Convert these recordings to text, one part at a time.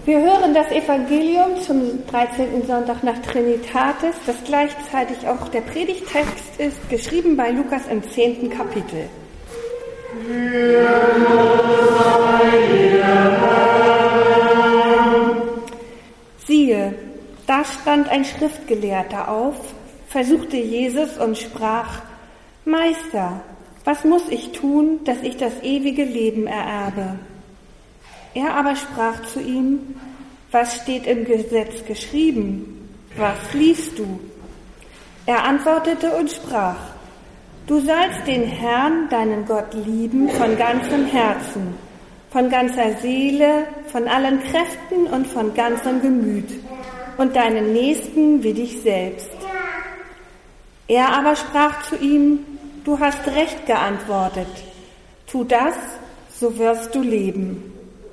Wir hören das Evangelium zum 13. Sonntag nach Trinitatis, das gleichzeitig auch der Predigtext ist, geschrieben bei Lukas im 10. Kapitel. Siehe, da stand ein Schriftgelehrter auf, versuchte Jesus und sprach: Meister, was muss ich tun, dass ich das ewige Leben ererbe? Er aber sprach zu ihm: Was steht im Gesetz geschrieben? Was liest du? Er antwortete und sprach: Du sollst den Herrn, deinen Gott, lieben von ganzem Herzen, von ganzer Seele, von allen Kräften und von ganzem Gemüt und deinen Nächsten wie dich selbst. Er aber sprach zu ihm: Du hast recht geantwortet. Tu das, so wirst du leben.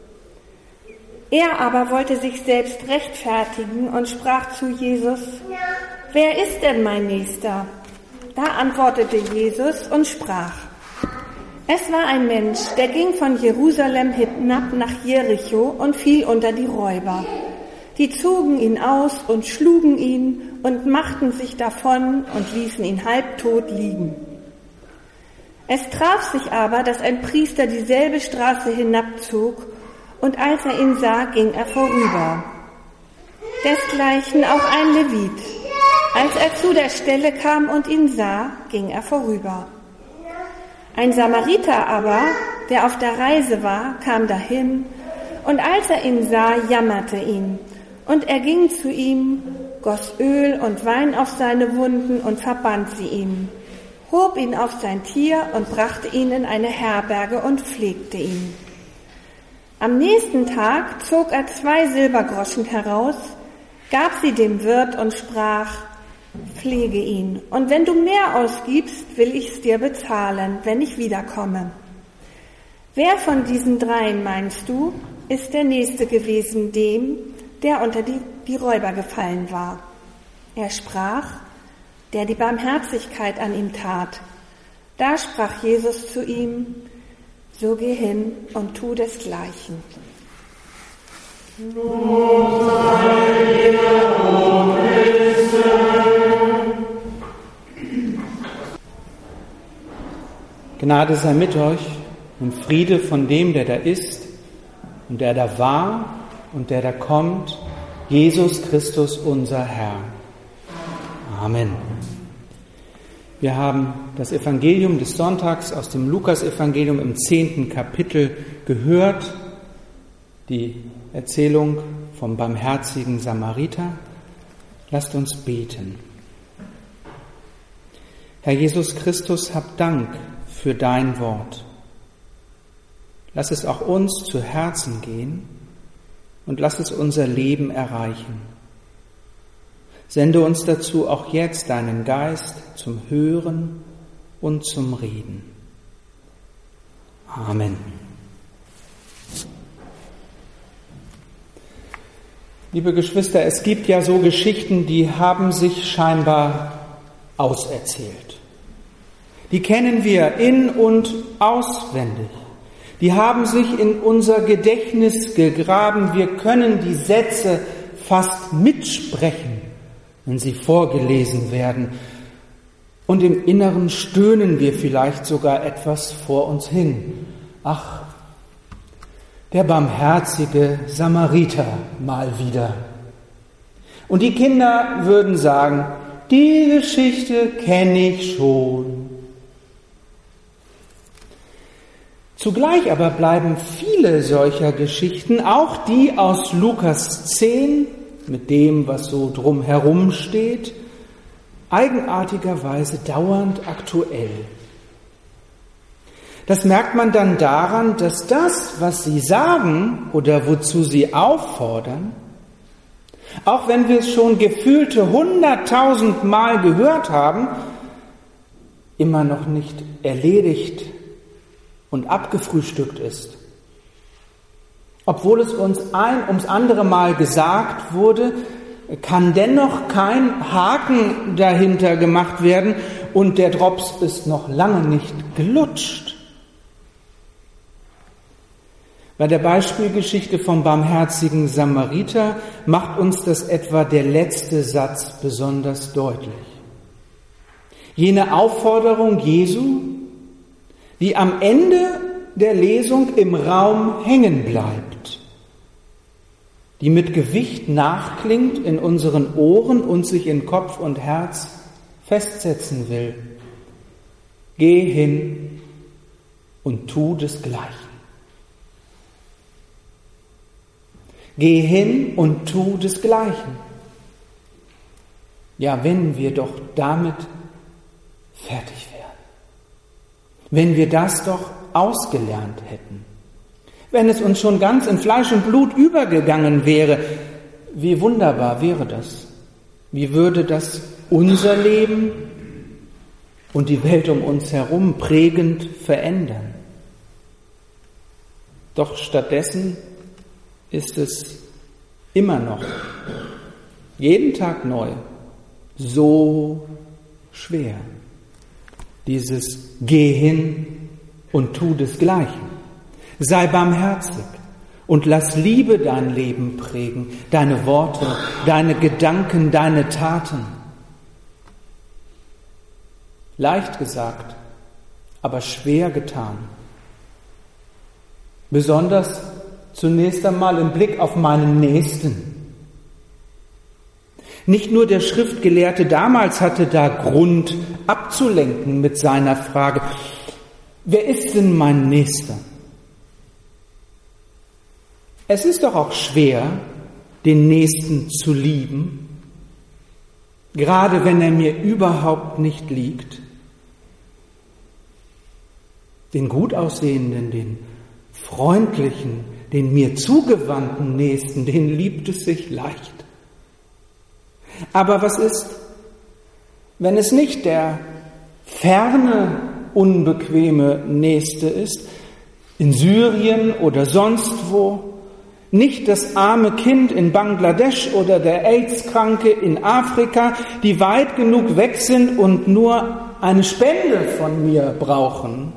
Er aber wollte sich selbst rechtfertigen und sprach zu Jesus: Wer ist denn mein Nächster? Da antwortete Jesus und sprach: Es war ein Mensch, der ging von Jerusalem hinab nach Jericho und fiel unter die Räuber. Die zogen ihn aus und schlugen ihn und machten sich davon und ließen ihn halbtot liegen. Es traf sich aber, dass ein Priester dieselbe Straße hinabzog, und als er ihn sah, ging er vorüber. Desgleichen auch ein Levit. Als er zu der Stelle kam und ihn sah, ging er vorüber. Ein Samariter aber, der auf der Reise war, kam dahin, und als er ihn sah, jammerte ihn. Und er ging zu ihm, goss Öl und Wein auf seine Wunden und verband sie ihm, hob ihn auf sein Tier und brachte ihn in eine Herberge und pflegte ihn. Am nächsten Tag zog er 2 Silbergroschen heraus, gab sie dem Wirt und sprach: Pflege ihn, und wenn du mehr ausgibst, will ich's dir bezahlen, wenn ich wiederkomme. Wer von diesen 3, meinst du, ist der Nächste gewesen dem, der unter die Räuber gefallen war? Er sprach: Der die Barmherzigkeit an ihm tat. Da sprach Jesus zu ihm: So geh hin und tu desgleichen. Gnade sei mit euch und Friede von dem, der da ist und der da war und der da kommt, Jesus Christus, unser Herr. Amen. Wir haben das Evangelium des Sonntags aus dem Lukas-Evangelium im 10. Kapitel gehört, die Erzählung vom barmherzigen Samariter. Lasst uns beten. Herr Jesus Christus, hab Dank für dein Wort. Lass es auch uns zu Herzen gehen und lass es unser Leben erreichen. Sende uns dazu auch jetzt deinen Geist zum Hören und zum Reden. Amen. Liebe Geschwister, es gibt ja so Geschichten, die haben sich scheinbar auserzählt. Die kennen wir in- und auswendig. Die haben sich in unser Gedächtnis gegraben. Wir können die Sätze fast mitsprechen, wenn sie vorgelesen werden. Und im Inneren stöhnen wir vielleicht sogar etwas vor uns hin. Ach, der barmherzige Samariter mal wieder. Und die Kinder würden sagen: Die Geschichte kenne ich schon. Zugleich aber bleiben viele solcher Geschichten, auch die aus Lukas 10, mit dem, was so drumherum steht, eigenartigerweise dauernd aktuell. Das merkt man dann daran, dass das, was sie sagen oder wozu sie auffordern, auch wenn wir es schon gefühlte 100.000 Mal gehört haben, immer noch nicht erledigt und abgefrühstückt ist. Obwohl es uns ein ums andere Mal gesagt wurde, kann dennoch kein Haken dahinter gemacht werden und der Drops ist noch lange nicht gelutscht. Bei der Beispielgeschichte vom barmherzigen Samariter macht uns das etwa der letzte Satz besonders deutlich. Jene Aufforderung Jesu, die am Ende der Lesung im Raum hängen bleibt, die mit Gewicht nachklingt in unseren Ohren und sich in Kopf und Herz festsetzen will. Geh hin und tu desgleichen. Geh hin und tu desgleichen. Ja, wenn wir doch damit fertig wären. Wenn wir das doch ausgelernt hätten. Wenn es uns schon ganz in Fleisch und Blut übergegangen wäre, wie wunderbar wäre das? Wie würde das unser Leben und die Welt um uns herum prägend verändern? Doch stattdessen ist es immer noch, jeden Tag neu, so schwer. Dieses Geh hin und tu desgleichen. Sei barmherzig und lass Liebe dein Leben prägen, deine Worte, deine Gedanken, deine Taten. Leicht gesagt, aber schwer getan. Besonders zunächst einmal im Blick auf meinen Nächsten. Nicht nur der Schriftgelehrte damals hatte da Grund abzulenken mit seiner Frage, wer ist denn mein Nächster? Es ist doch auch schwer, den Nächsten zu lieben, gerade wenn er mir überhaupt nicht liegt. Den gut aussehenden, den freundlichen, den mir zugewandten Nächsten, den liebt es sich leicht. Aber was ist, wenn es nicht der ferne, unbequeme Nächste ist, in Syrien oder sonst wo, nicht das arme Kind in Bangladesch oder der AIDS-Kranke in Afrika, die weit genug weg sind und nur eine Spende von mir brauchen?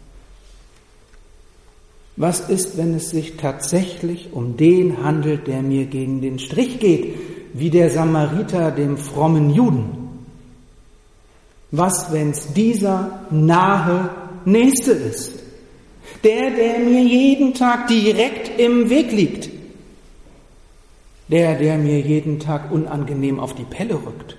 Was ist, wenn es sich tatsächlich um den handelt, der mir gegen den Strich geht, wie der Samariter dem frommen Juden? Was, wenn es dieser nahe Nächste ist? Der mir jeden Tag direkt im Weg liegt. Der mir jeden Tag unangenehm auf die Pelle rückt.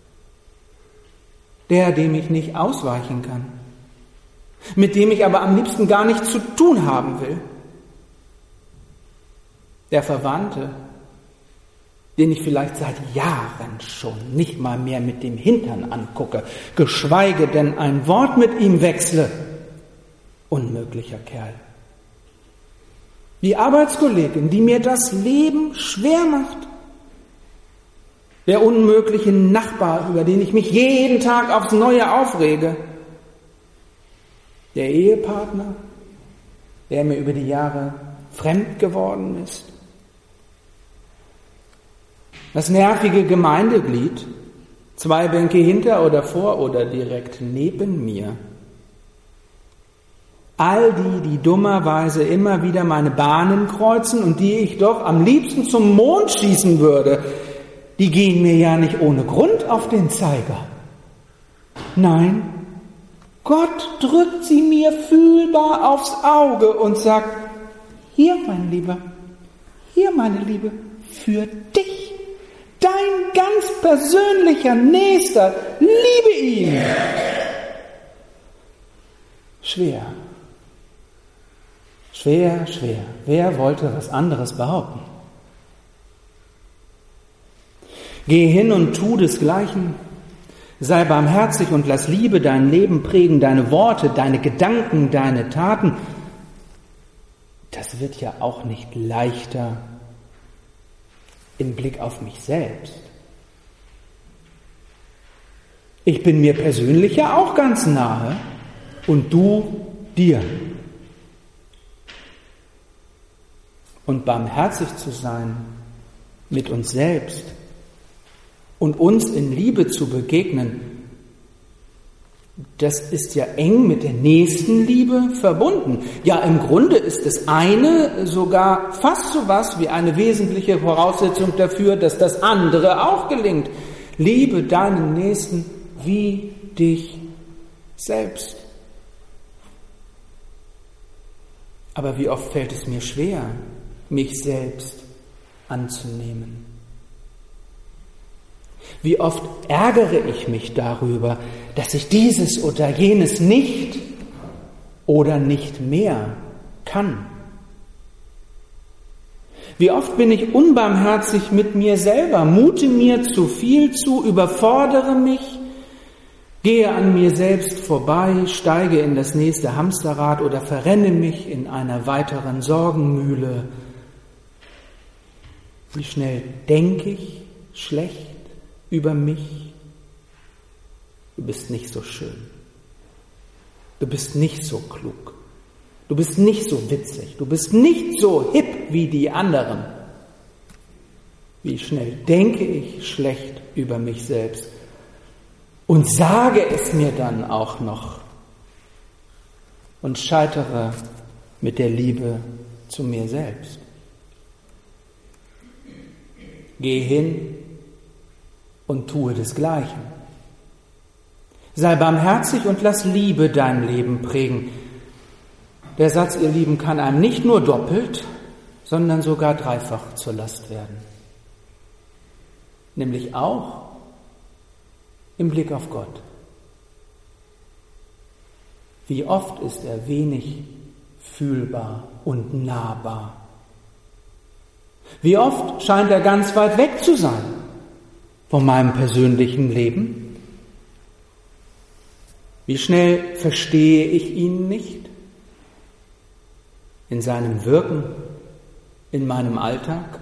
Dem ich nicht ausweichen kann. Mit dem ich aber am liebsten gar nichts zu tun haben will. Der Verwandte, den ich vielleicht seit Jahren schon nicht mal mehr mit dem Hintern angucke, geschweige denn ein Wort mit ihm wechsle. Unmöglicher Kerl. Die Arbeitskollegin, die mir das Leben schwer macht. Der unmögliche Nachbar, über den ich mich jeden Tag aufs Neue aufrege. Der Ehepartner, der mir über die Jahre fremd geworden ist. Das nervige Gemeindeglied, 2 Bänke hinter oder vor oder direkt neben mir. All die dummerweise immer wieder meine Bahnen kreuzen und die ich doch am liebsten zum Mond schießen würde, die gehen mir ja nicht ohne Grund auf den Zeiger. Nein, Gott drückt sie mir fühlbar aufs Auge und sagt, hier, mein Lieber, hier, meine Liebe, für dich, dein ganz persönlicher Nächster, liebe ihn. Schwer. Schwer, schwer. Wer wollte was anderes behaupten? Geh hin und tu desgleichen. Sei barmherzig und lass Liebe dein Leben prägen, deine Worte, deine Gedanken, deine Taten. Das wird ja auch nicht leichter im Blick auf mich selbst. Ich bin mir persönlich ja auch ganz nahe und du dir. Und barmherzig zu sein mit uns selbst und uns in Liebe zu begegnen, das ist ja eng mit der Nächstenliebe verbunden. Ja, im Grunde ist das eine sogar fast so was wie eine wesentliche Voraussetzung dafür, dass das andere auch gelingt. Liebe deinen Nächsten wie dich selbst. Aber wie oft fällt es mir schwer, mich selbst anzunehmen? Wie oft ärgere ich mich darüber, dass ich dieses oder jenes nicht oder nicht mehr kann? Wie oft bin ich unbarmherzig mit mir selber, mute mir zu viel zu, überfordere mich, gehe an mir selbst vorbei, steige in das nächste Hamsterrad oder verrenne mich in einer weiteren Sorgenmühle. Wie schnell denke ich schlecht über mich? Du bist nicht so schön. Du bist nicht so klug. Du bist nicht so witzig. Du bist nicht so hip wie die anderen. Wie schnell denke ich schlecht über mich selbst und sage es mir dann auch noch und scheitere mit der Liebe zu mir selbst. Geh hin und tue desgleichen. Sei barmherzig und lass Liebe dein Leben prägen. Der Satz, ihr Lieben, kann einem nicht nur doppelt, sondern sogar dreifach zur Last werden. Nämlich auch im Blick auf Gott. Wie oft ist er wenig fühlbar und nahbar? Wie oft scheint er ganz weit weg zu sein von meinem persönlichen Leben? Wie schnell verstehe ich ihn nicht in seinem Wirken, in meinem Alltag?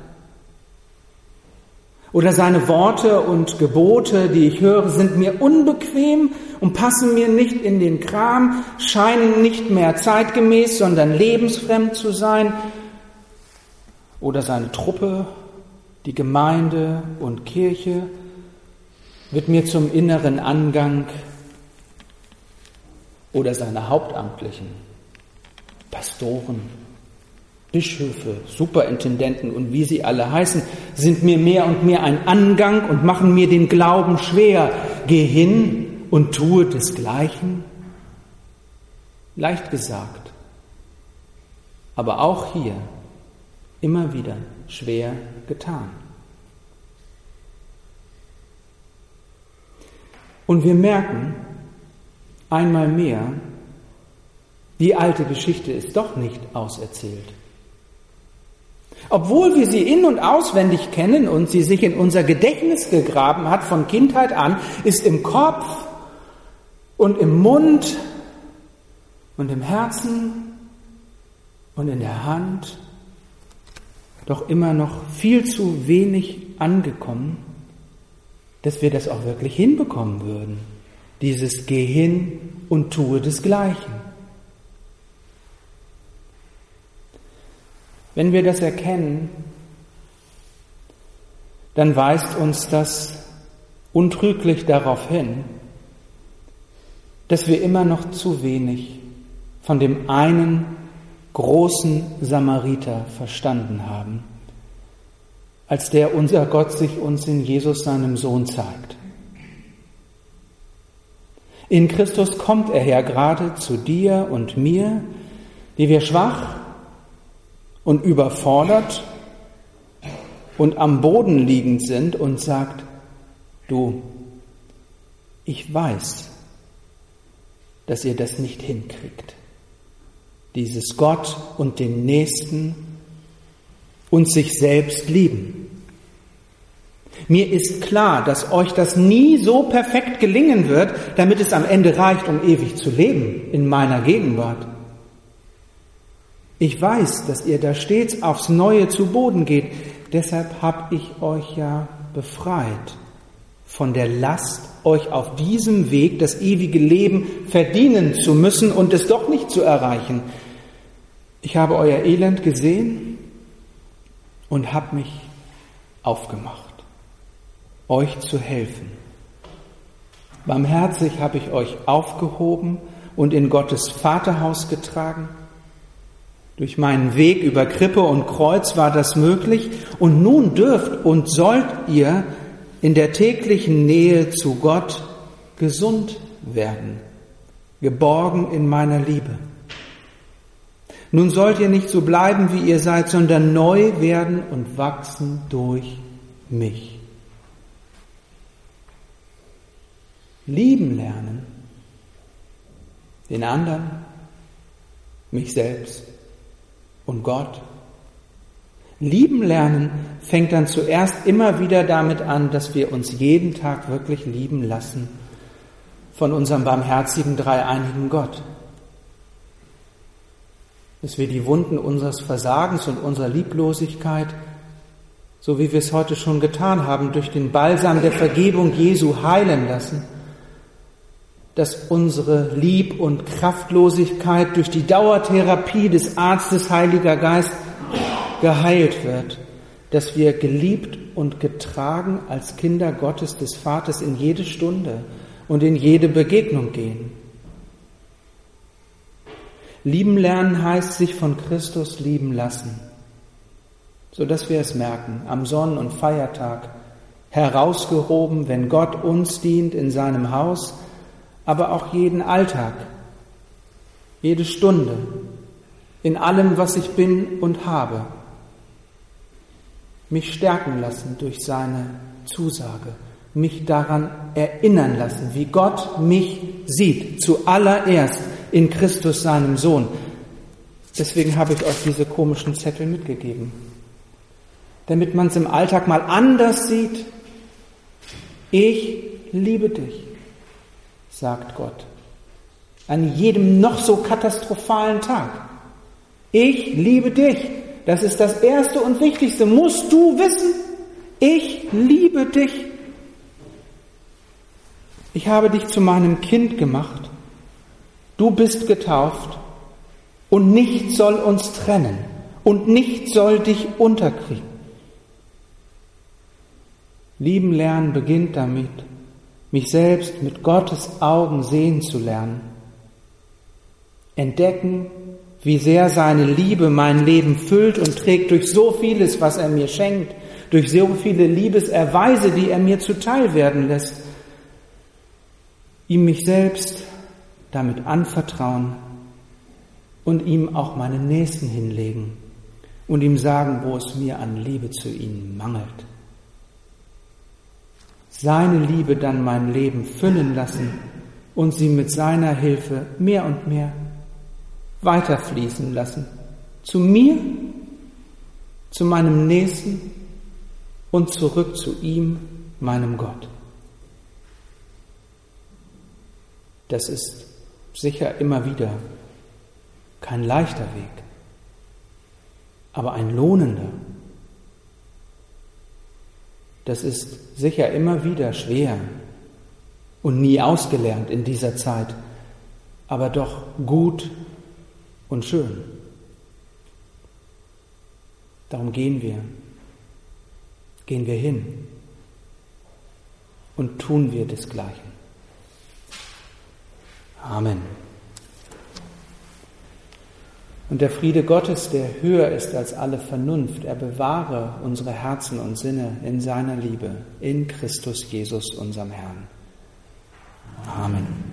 Oder seine Worte und Gebote, die ich höre, sind mir unbequem und passen mir nicht in den Kram, scheinen nicht mehr zeitgemäß, sondern lebensfremd zu sein? Oder seine Truppe, die Gemeinde und Kirche, wird mir zum inneren Angang? Oder seine Hauptamtlichen, Pastoren, Bischöfe, Superintendenten und wie sie alle heißen, sind mir mehr und mehr ein Angang und machen mir den Glauben schwer. Geh hin und tue desgleichen. Leicht gesagt, aber auch hier immer wieder schwer getan. Und wir merken einmal mehr, die alte Geschichte ist doch nicht auserzählt. Obwohl wir sie in- und auswendig kennen und sie sich in unser Gedächtnis gegraben hat von Kindheit an, ist im Kopf und im Mund und im Herzen und in der Hand doch immer noch viel zu wenig angekommen, dass wir das auch wirklich hinbekommen würden. Dieses Geh hin und tue desgleichen. Wenn wir das erkennen, dann weist uns das untrüglich darauf hin, dass wir immer noch zu wenig von dem einen großen Samariter verstanden haben, als der unser Gott sich uns in Jesus, seinem Sohn, zeigt. In Christus kommt er her gerade zu dir und mir, die wir schwach und überfordert und am Boden liegend sind, und sagt: Du, ich weiß, dass ihr das nicht hinkriegt. Dieses Gott und den Nächsten und sich selbst lieben. Mir ist klar, dass euch das nie so perfekt gelingen wird, damit es am Ende reicht, um ewig zu leben in meiner Gegenwart. Ich weiß, dass ihr da stets aufs Neue zu Boden geht. Deshalb habe ich euch ja befreit von der Last, euch auf diesem Weg das ewige Leben verdienen zu müssen und es doch nicht zu erreichen. Ich habe euer Elend gesehen und habe mich aufgemacht, euch zu helfen. Barmherzig habe ich euch aufgehoben und in Gottes Vaterhaus getragen. Durch meinen Weg über Krippe und Kreuz war das möglich, und nun dürft und sollt ihr in der täglichen Nähe zu Gott gesund werden, geborgen in meiner Liebe. Nun sollt ihr nicht so bleiben, wie ihr seid, sondern neu werden und wachsen durch mich. Lieben lernen, den anderen, mich selbst und Gott. Lieben lernen fängt dann zuerst immer wieder damit an, dass wir uns jeden Tag wirklich lieben lassen von unserem barmherzigen, dreieinigen Gott. Dass wir die Wunden unseres Versagens und unserer Lieblosigkeit, so wie wir es heute schon getan haben, durch den Balsam der Vergebung Jesu heilen lassen, dass unsere Lieb- und Kraftlosigkeit durch die Dauertherapie des Arztes Heiliger Geist geheilt wird, dass wir geliebt und getragen als Kinder Gottes des Vaters in jede Stunde und in jede Begegnung gehen. Lieben lernen heißt sich von Christus lieben lassen, sodass wir es merken, am Sonn- und Feiertag, herausgehoben, wenn Gott uns dient in seinem Haus, aber auch jeden Alltag, jede Stunde, in allem, was ich bin und habe, mich stärken lassen durch seine Zusage, mich daran erinnern lassen, wie Gott mich sieht, zuallererst in Christus, seinem Sohn. Deswegen habe ich euch diese komischen Zettel mitgegeben, damit man es im Alltag mal anders sieht. Ich liebe dich, sagt Gott, an jedem noch so katastrophalen Tag. Ich liebe dich. Das ist das Erste und Wichtigste. Musst du wissen, ich liebe dich. Ich habe dich zu meinem Kind gemacht. Du bist getauft und nichts soll uns trennen und nichts soll dich unterkriegen. Lieben lernen beginnt damit, mich selbst mit Gottes Augen sehen zu lernen. Entdecken, wie sehr seine Liebe mein Leben füllt und trägt durch so vieles, was er mir schenkt, durch so viele Liebeserweise, die er mir zuteil werden lässt. Ihm mich selbst damit anvertrauen und ihm auch meinen Nächsten hinlegen und ihm sagen, wo es mir an Liebe zu ihm mangelt. Seine Liebe dann mein Leben füllen lassen und sie mit seiner Hilfe mehr und mehr weiterfließen lassen. Zu mir, zu meinem Nächsten und zurück zu ihm, meinem Gott. Das ist sicher immer wieder kein leichter Weg, aber ein lohnender. Das ist sicher immer wieder schwer und nie ausgelernt in dieser Zeit, aber doch gut und schön. Darum gehen wir hin und tun wir desgleichen. Amen. Und der Friede Gottes, der höher ist als alle Vernunft, er bewahre unsere Herzen und Sinne in seiner Liebe, in Christus Jesus, unserem Herrn. Amen.